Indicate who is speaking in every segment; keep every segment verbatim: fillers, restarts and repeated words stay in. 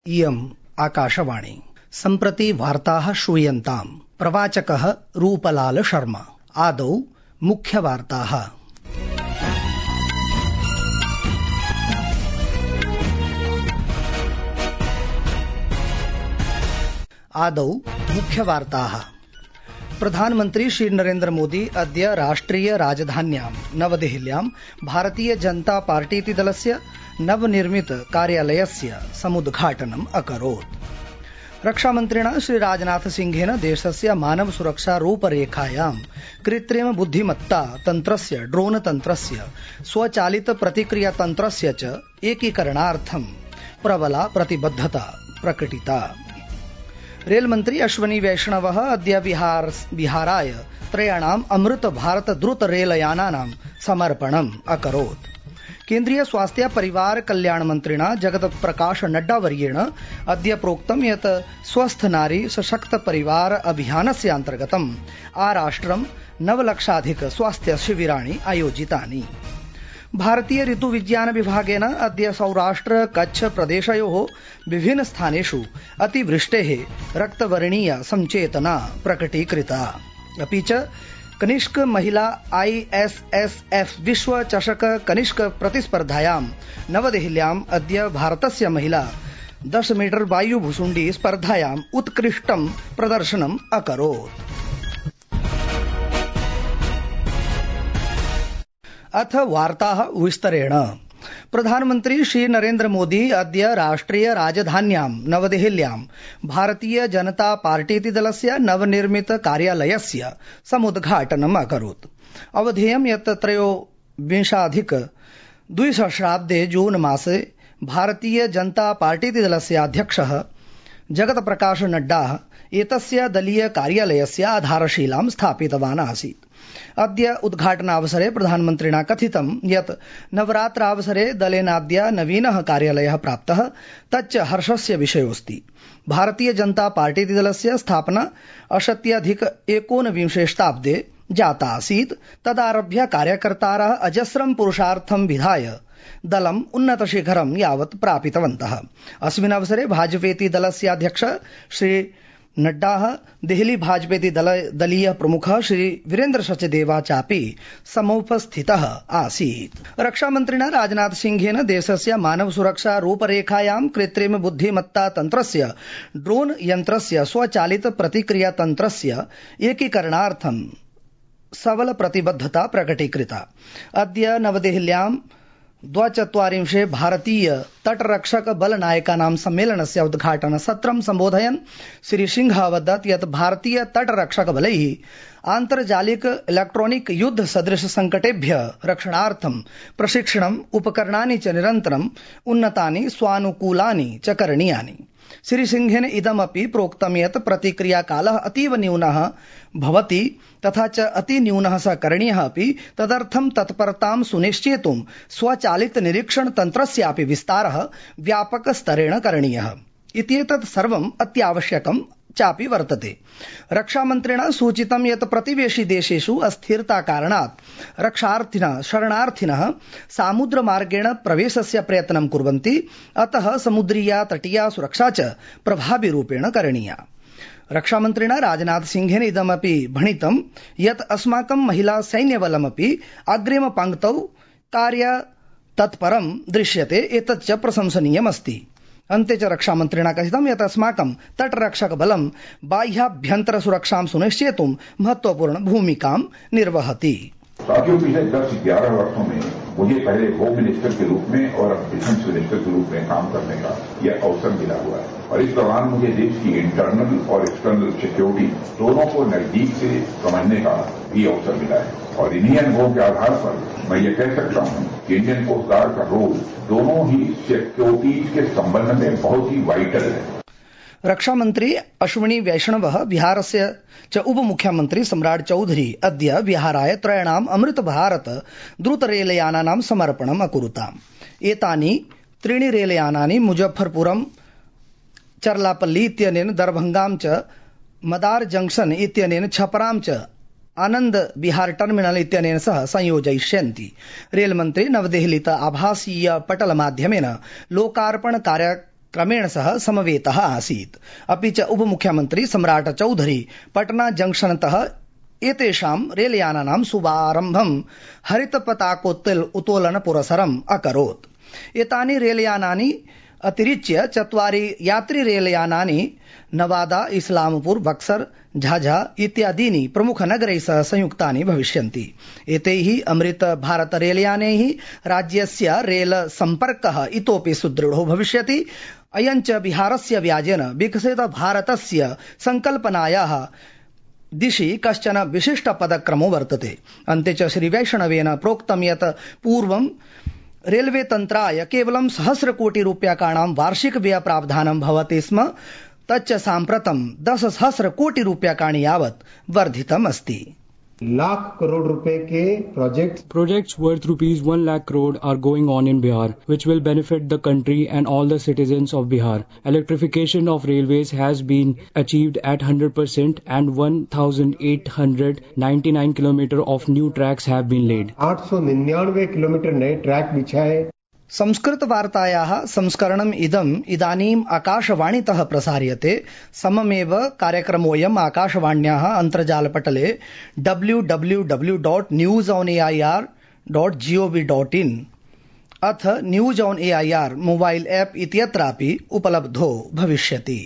Speaker 1: इयम् आकाशवाणी। सम्प्रति वार्ताः श्रूयन्ताम्। प्रवाचकः रूपलाल शर्मा। आदौ मुख्यवार्ताः। आदौ मुख्यवार्ताः। प्रधानमन्त्री श्री नरेन्द्र मोदी अद्य राष्ट्रिय राजधान्यां नवदेहल्यां भारतीय जनता पार्टीति दलस्य नवनिर्मित कार्यालयस्य समुद्घाटनम् अकरोत्। रक्षामन्त्रिणा श्री राजनाथ सिंहेन देशस्य मानव सुरक्षा रूपरेखायां कृत्रिम बुद्धिमत्ता तन्त्रस्य, ड्रोन तन्त्रस्य, स्वचालित प्रतिक्रिया तन्त्रस्य च एकीकरणार्थं प्रबला प्रतिबद्धता प्रकटिता। रेलमन्त्री अश्विनी वैष्णवः अद्य बिहार बिहाराय त्रयाणाम् अमृत भारत द्रुत रेलयानानां समर्पणम् अकरोत्। केन्द्रीय स्वास्थ्य परिवार कल्याण मन्त्रिणा जगत प्रकाश नड्डा वर्येण अद्य प्रोक्तं यत् स्वस्थ नारी सशक्त परिवार अभियानस्य अन्तर्गतं आराष्ट्रं नवलक्षाधिक स्वास्थ्य शिबिराणि आयोजितानि। भारतीय ऋतु विज्ञान विभागेन अद्य सौराष्ट्र कच्छ प्रदेशयोः विभिन्न स्थानेषु अतिवृष्टेः रक्तवर्णीय संचेतना प्रकटीकृता। अपि च कनिष्क महिला आईएसएसएफ विश्व चषक कनिष्क प्रतिस्पर्धायां नवदेहल्याम् अद्य भारतस्य महिला दश मीटर वायु भुसुण्डी स्पर्धायाम् उत्कृष्टं प्रदर्शनम् अकरोत्। अथ वार्ताः विस्तरेण। प्रधानमन्त्री श्री नरेन्द्र मोदी अद्य राष्ट्रिय राजधान्यां नवदेहल्यां भारतीय जनता पार्टीति दलस्य नवनिर्मित कार्यालयस्य समुद्घाटनम् अकरोत्। अवधेयं यत् त्रयोविंशाधिक द्विसहस्राब्दे जून मासे भारतीय जनता पार्टीति दलस्य अध्यक्षः जगत प्रकाश नड्डा एतस्य दलीय कार्यालयस्य आधारशिलां स्थापितवान् आसीत्। अद्य उद्घाटनावसरे प्रधानमन्त्रिणा कथितं यत् नवरात्रावसरे दलेनाद्य नवीनः कार्यालयः प्राप्तः, तच्च हर्षस्य विषयोऽस्ति। भारतीय जनता पार्टीति दलस्य स्थापना अशीत्यधिक एकोनविंशे शताब्दे जाता आसीत्। तदारभ्य कार्यकर्तारः अजस्रं पुरुषार्थं विधाय दलम् उन्नतशिखरं यावत् प्रापितवन्तः। अस्मिन् अवसरे भाजपेति दलस्य अध्यक्ष श्री नड्डा, देहली भाजपेति दल दलीय प्रमुखः श्री वीरेन्द्र सचदेवा चापि समुपस्थितः आसीत्। रक्षामन्त्रिणा राजनाथ सिंहेन देशस्य मानव सुरक्षा रूपरेखायां कृत्रिम बुद्धिमत्ता तन्त्रस्य, ड्रोन यन्त्रस्य, स्वचालित प्रतिक्रिया तन्त्रस्य एकीकरणार्थं सबल प्रतिबद्धता प्रकटीकृता। अद्य नवदेहल्यां द्वाचत्वारिंशे भारतीय तटरक्षक बल नायकानां सम्मेलनस्य उद्घाटन सत्रं सम्बोधयन् श्री सिंह अवदत् यत् भारतीय तटरक्षक बलैः आन्तर्जालिक इलेक्ट्रॉनिक युद्ध सदृश संकटेभ्यः रक्षणार्थं प्रशिक्षणम्, उपकरणानि च निरन्तरम् उन्नतानि स्वानुकूलानि च करणीयानि। श्री सिंहेन इदमपि प्रोक्तं यत् प्रतिक्रियाकालः अतीव न्यूनः भवति तथा च अतिन्यूनः स करणीयः अपि। तदर्थं तत्परतां सुनिश्चेतुं स्वचालित निरीक्षण तन्त्रस्यापि विस्तारः व्यापक स्तरेण करणीयः इत्येतत् सर्वम् अत्यावश्यकं चापि वर्तते। रक्षामन्त्रिणा सूचितं यत् प्रतिवेशि देशेषु अस्थिरता कारणात् रक्षार्थिनः शरणार्थिनः सामुद्रमार्गेण प्रवेशस्य प्रयत्नं कुर्वन्ति। अतः समुद्रीया तटीया सुरक्षा च प्रभाविरूपेण करणीया। रक्षामन्त्रिणा राजनाथ सिंहेन इदमपि भणितं यत् अस्माकं महिला सैन्यबलमपि अग्रिम पंक्तौ कार्यतत्परं दृश्यते, एतच्च प्रशंसनीयमस्ति। अन्ते च रक्षामन्त्रिणा कथितं यत् अस्माकं तटरक्षक बलं बाह्याभ्यन्तर सुरक्षां सुनिश्चेतुं महत्वपूर्ण भूमिकां निर्वहति।
Speaker 2: साथियों, पिछले दस ग्यारह वर्षों में मुझे पहले होम मिनिस्टर के रूप में और अब डिफेंस मिनिस्टर के रूप में काम करने का यह अवसर मिला हुआ है और इस दौरान मुझे देश की इंटरनल और एक्सटर्नल सिक्योरिटी दोनों को नजदीक से समझने का भी अवसर मिला है और इन्हीं अनुभवों के आधार पर मैं ये कह सकता हूं कि इंडियन कोस्ट गार्ड का रोल दोनों ही सिक्योरिटीज के संबंध में बहुत ही वाइटल है।
Speaker 1: रक्षामन्त्री अश्विनी वैष्णवः बिहारस्य च उपमुख्यमन्त्री सम्राट चौधरी अद्य बिहाराय त्रयाणाम् अमृत भारत द्रुत रेलयानानां समर्पणम् अकुरुताम्। एतानि त्रीणि रेलयानानि मुजफ्फरपुरं चरलापल्ली इत्यनेन, दरभंगां च मदार जंक्शन इत्यनेन, छपरां च आनंद विहार टर्मिनल इत्यनेन सह संयोजयिष्यन्ति। रेलमन्त्री नवदेहलीत आभासीय पटल माध्यमेन लोकार्पण कार्य क्रमेण सह समवेतः आसीत्। अपि च उपमुख्यमन्त्री सम्राट चौधरी पटना जंक्शनतः एतेषां रेलयानानां शुभारम्भं हरितपताकोत्तोलन पुरस्सरम् अकरोत्। एतानि रेलयानानि अतिरिच्य चत्वारि यात्री रेलयानानि नवादा, इस्लामपुर, बक्सर, झाझा इत्यादीनि प्रमुखनगरैः सह संयुक्तानि भविष्यन्ति। एतैः अमृत भारत रेलयानैः राज्यस्य रेल सम्पर्कः इतोपि सुदृढो भविष्यति। अयञ्च बिहारस्य व्याजेन विकसित भारतस्य संकल्पनायाः दिशि कश्चन विशिष्ट पदक्रमो वर्तते। अन्ते च श्रीवैष्णवेन प्रोक्तं यत् पूर्वं रेलवे तन्त्राय केवलं सहस्र कोटि रूप्यकाणां वार्षिक व्यय प्रावधानं भवति स्म, तच्च साम्प्रतं दश सहस्र कोटि रूप्यकाणि यावत् वर्धितम् अस्ति।
Speaker 3: लाख करोड़ रुपए के projects
Speaker 4: projects worth rupees one lakh crore are going on in Bihar, which will benefit the country and all the citizens of Bihar. Electrification of railways has been achieved at one hundred percent and one thousand eight hundred ninety-nine kilometers of new tracks have been laid.
Speaker 3: आठ सौ निन्यानवे kilometre नए track बिछाए।
Speaker 1: संस्कृत वार्तायाः संस्करणम् इदम् इदानीम् आकाशवाणीतः प्रसार्यते। सममेव कार्यक्रमोऽयम् आकाशवाण्याः अन्तर्जालपटले W W W dot news on A I R dot G O V dot in अथ news on A I R mobile app इत्यत्रापि उपलब्धो भविष्यति।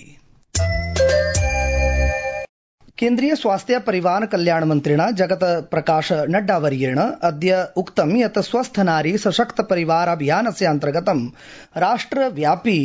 Speaker 1: केन्द्रीय स्वास्थ्य परिवार कल्याण मन्त्रिणा जगत प्रकाश नड्डा वर्येण अद्य उक्तं यत् स्वस्थ नारी सशक्त परिवार अभियानस्य अन्तर्गतं राष्ट्रव्यापी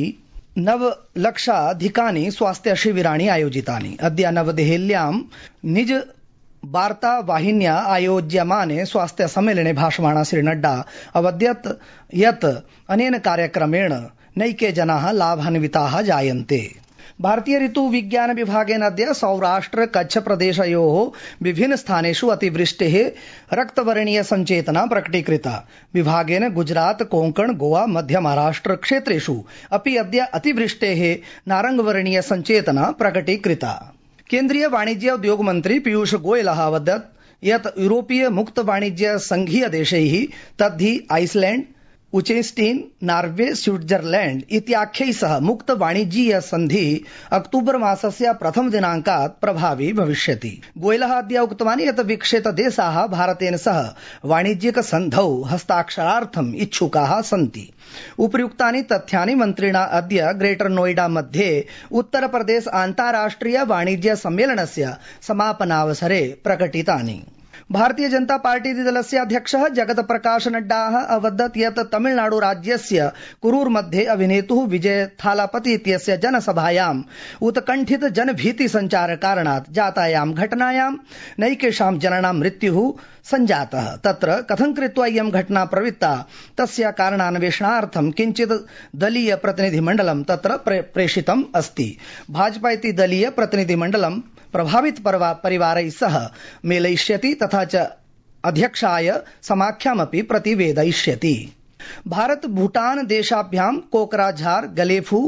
Speaker 1: नवलक्षाधिकानि स्वास्थ्य शिबिराणि आयोजितानि। अद्य नवदेहल्यां निज वार्ता वाहिन्या आयोज्यमाने स्वास्थ्य सम्मेलने भाषमाणा श्री नड्डा अवदत् यत् अनेन कार्यक्रमेण नैके जनाः लाभान्विताः जायन्ते। भारतीय ऋतु विज्ञान विभागेन अद्य सौराष्ट्र कच्छ प्रदेशयोः विभिन्न स्थानेषु अतिवृष्टेः रक्तवर्णीय संचेतना प्रकटीकृता। विभागेन गुजरात, कोंकण, गोवा, मध्य महाराष्ट्र क्षेत्रेषु अपि अद्य अतिवृष्टेः नारंगवर्णीय संचेतना प्रकटीकृता। केन्द्रीय वाणिज्य उद्योग मन्त्री पीयूष गोयलः अवदत् यत् यूरोपीय मुक्त वाणिज्य संघीय देशैः तद्धि आइसलैंड, उचेस्टीन, नार्वे, स्विट्जरलैंड इत्याख्यैः सह मुक्त वाणिज्यीय सन्धिः अक्टूबर मासस्य प्रथम दिनाङ्कात् प्रभावी भविष्यति। गोयलः अद्य उक्तवान् यत् विकसित देशाः भारतेन सह वाणिज्यिक सन्धौ हस्ताक्षरार्थम् इच्छुकाः सन्ति। उपर्युक्तानि तथ्यानि मन्त्रिणा अद्य ग्रेटर नोएडा मध्ये उत्तर प्रदेश अन्ताराष्ट्रिय वाणिज्य सम्मेलनस्य समापनावसरे प्रकटितानि। भारतीय जनता पार्टी दलस्य अध्यक्षः जगत प्रकाश नड्डाः अवदत् यत् तमिलनाडु राज्यस्य कुरूर मध्ये अभिनेतुः विजय थालापति इत्यस्य जनसभायाम् उत्कण्ठित जनभीति संचार कारणात् जातायां घटनायां नैकेषां जनानां मृत्युः सञ्जातः। तत्र कथं कृत्वा इयं घटना प्रवृत्ता तस्य कारणान्वेषणार्थं किञ्चित् दलीय प्रतिनिधिमण्डलं तत्र प्रेषितम् अस्ति। भाजपा इति दलीय प्रतिनिधिमण्डलं प्रभावित परिवारैः सह मेलयिष्यति तथा च अध्यक्षाय समाख्यामपि प्रतिवेदयिष्यति। भारत भूटान देशाभ्यां कोकराझार, गलेफू,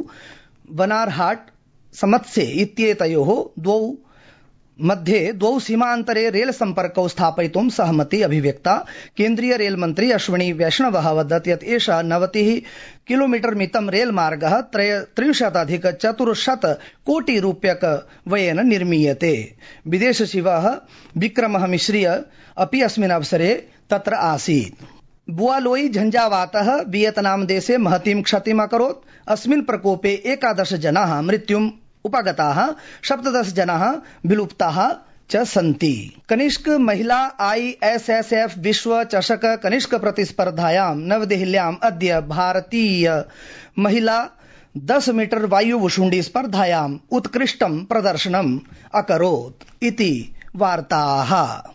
Speaker 1: बनारहाट, समत्से इत्येतयोः द्वौ मध्ये द्वौ सीमान्तरे रेल सम्पर्कौ स्थापयितुं सहमति अभिव्यक्ता। केन्द्रीय रेल मन्त्री अश्विनी वैष्णवः अवदत् यत् एषः नवतिः किलोमीटर मितं रेलमार्गः त्रिंशदधिक चतुर्शत कोटि रूप्यक व्ययेन निर्मीयते। विदेश सचिवः विक्रमः मिश्रीय अपि अस्मिन् अवसरे तत्र आसीत्। बुआलोई झंझावातः वियतनाम देशे महतीं क्षतिम् अकरोत्। अस्मिन् प्रकोपे एकादश जनाः मृत्युम् उपगताः, सप्तदश जनाः विलुप्ताः च सन्ति। कनिष्क महिला आई एस एस एफ विश्व चषक कनिष्क प्रतिस्पर्धायां नवदेहल्याम् अद्य भारतीय महिला दस मीटर वायु वुशुण्डी स्पर्धायाम् उत्कृष्टं प्रदर्शनम् अकरोत् इति वार्ताः।